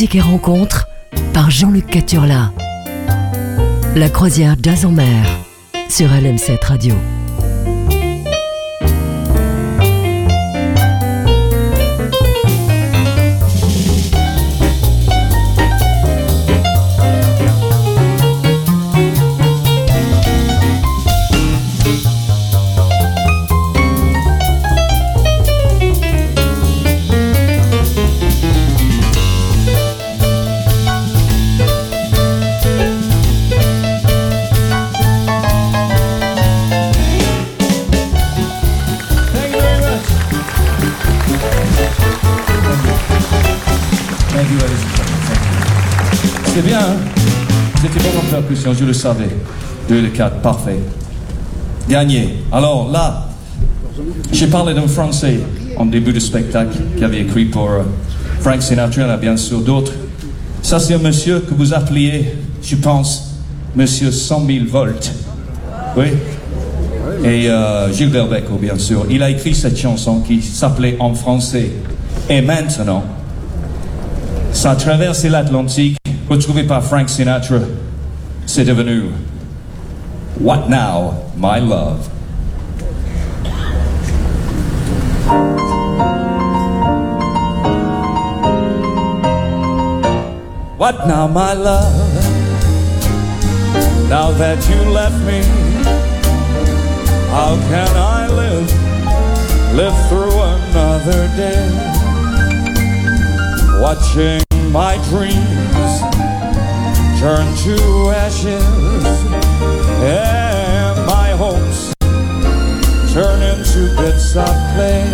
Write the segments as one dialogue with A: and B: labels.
A: Musique et rencontres par Jean-Luc Caturla. La croisière Jazz en mer sur LM7 Radio.
B: C'est bien, hein? C'était bon en percussion, je le savais. 2 de 4, parfait. Gagné. Alors là, j'ai parlé d'un Français en début de spectacle qui avait écrit pour Frank Sinatra, il y en a bien sûr d'autres. Ça, c'est un monsieur que vous appeliez, je pense, Monsieur 100 000 volts. Oui. Et Gilbert Bécaud, bien sûr. Il a écrit cette chanson qui s'appelait en français. Et maintenant, ça a traversé l'Atlantique, retrouvé par Frank Sinatra, c'est devenu What Now, My Love. What now, my love? Now that you left me, how can I live through another day, watching my dreams turn to ashes and my hopes turn into bits of clay.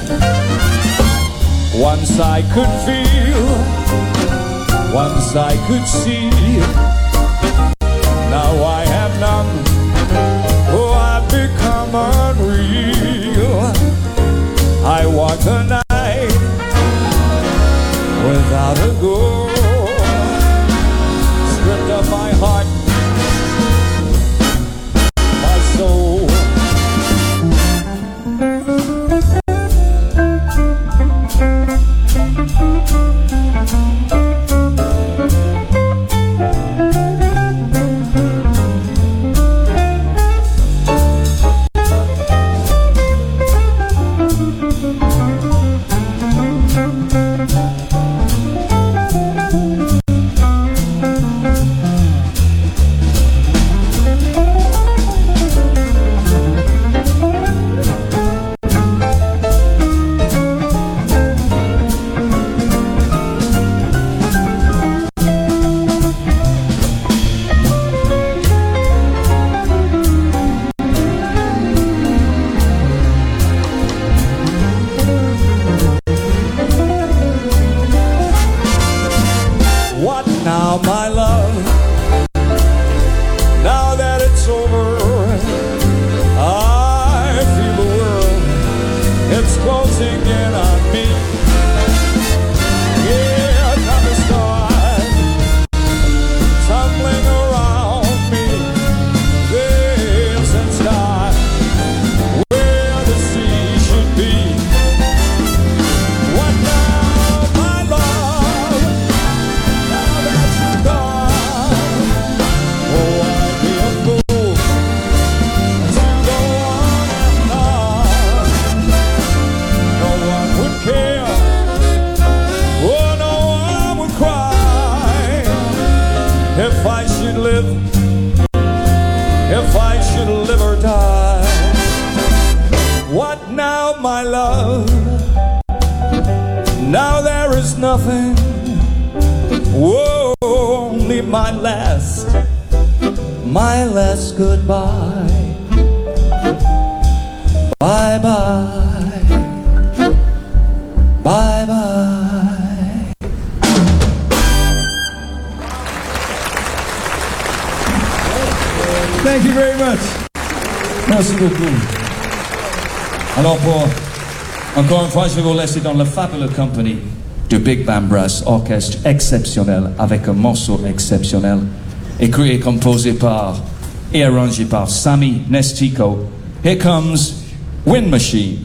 B: Once I could feel, once I could see, now I have none. Oh, I've become unreal. I walk the night without a goal, stripped of my heart, my soul.
C: Thank you very much. Merci beaucoup. Alors encore une fois, je vais vous laisser dans la Fabulous Company du Big Band Brass, orchestre exceptionnel avec un morceau exceptionnel, écrit et composé par et arrangé par Sammy Nestico. Here comes Wind Machine.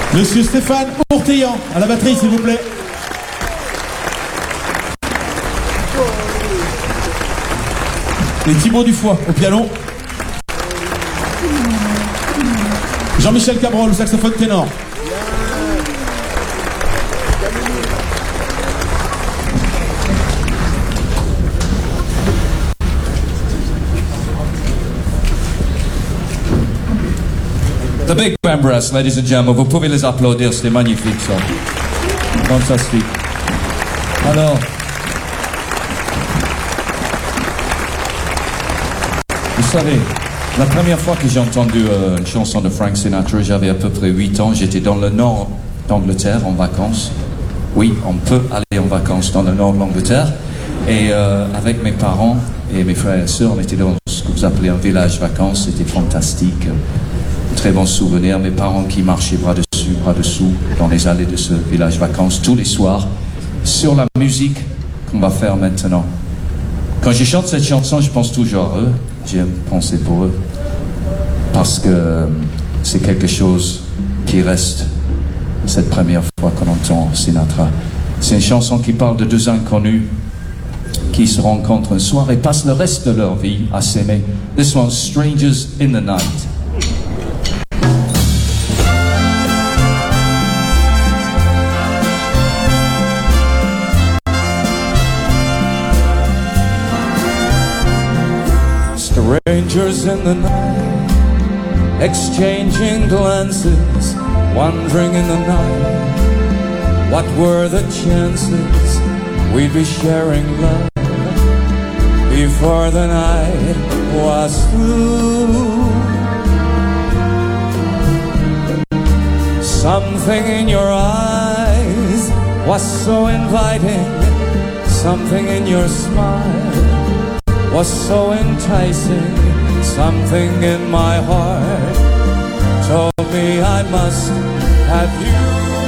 D: Monsieur Stéphane Ourtillan, à la batterie s'il vous plaît. Et Thibaut Dufoy au piano. Jean-Michel Cabrol au saxophone ténor.
C: The Big Band Brass, ladies and gentlemen, vous pouvez les applaudir, c'était magnifique ça. Fantastique. Alors, vous savez, la première fois que j'ai entendu une chanson de Frank Sinatra, j'avais à peu près 8 ans, j'étais dans le nord d'Angleterre en vacances. Oui, on peut aller en vacances dans le nord de l'Angleterre. Et avec mes parents et mes frères et sœurs, on était dans ce que vous appelez un village vacances, c'était fantastique. Très bon souvenir, mes parents qui marchaient bras dessus, bras dessous dans les allées de ce village vacances tous les soirs sur la musique qu'on va faire maintenant. Quand je chante cette chanson, je pense toujours à eux, j'aime penser pour eux parce que c'est quelque chose qui reste cette première fois qu'on entend Sinatra. C'est une chanson qui parle de deux inconnus qui se rencontrent un soir et passent le reste de leur vie à s'aimer. This one's Strangers in the Night. Strangers in the night, exchanging glances, wandering in the night. What were the chances we'd be sharing love before the night was through? Something in your eyes was so inviting, something in your smile was so enticing, something in my heart told me I must have you.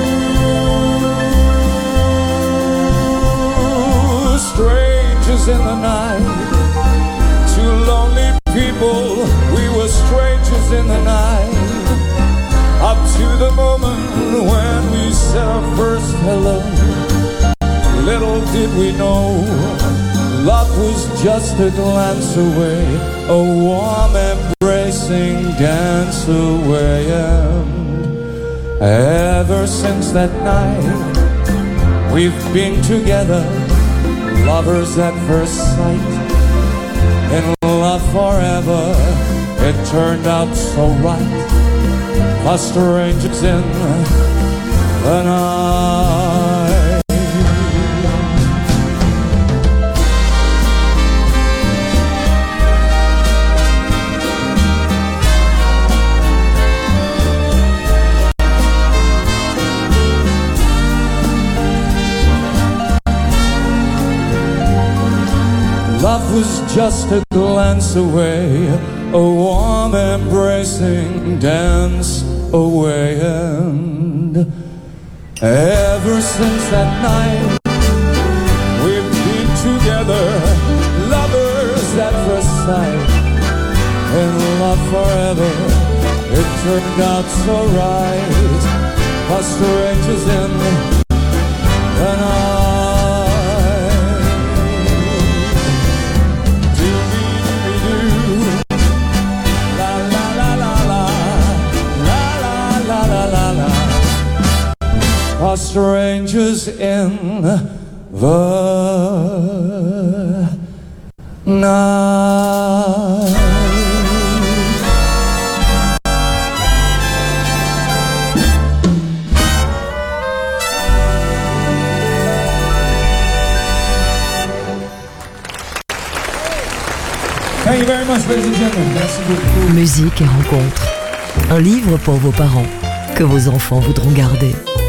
C: Strangers in the night, two lonely people, we were strangers in the night, up to the moment when we said our first hello. Little did we know love was just a glance away, a warm embracing dance away. And ever since that night, we've been together, lovers at first sight, in love forever. It turned out so right, a strangers in the night. Love was just a glance away, a warm embracing dance away. And ever since that night, we've been together, lovers at first sight, in love forever. It turned out so right, us strangers in the night. Are strangers in the night.
D: Thank you very much, ladies and gentlemen. Merci beaucoup.
A: Musique et rencontres. Un livre pour vos parents, que vos enfants voudront garder.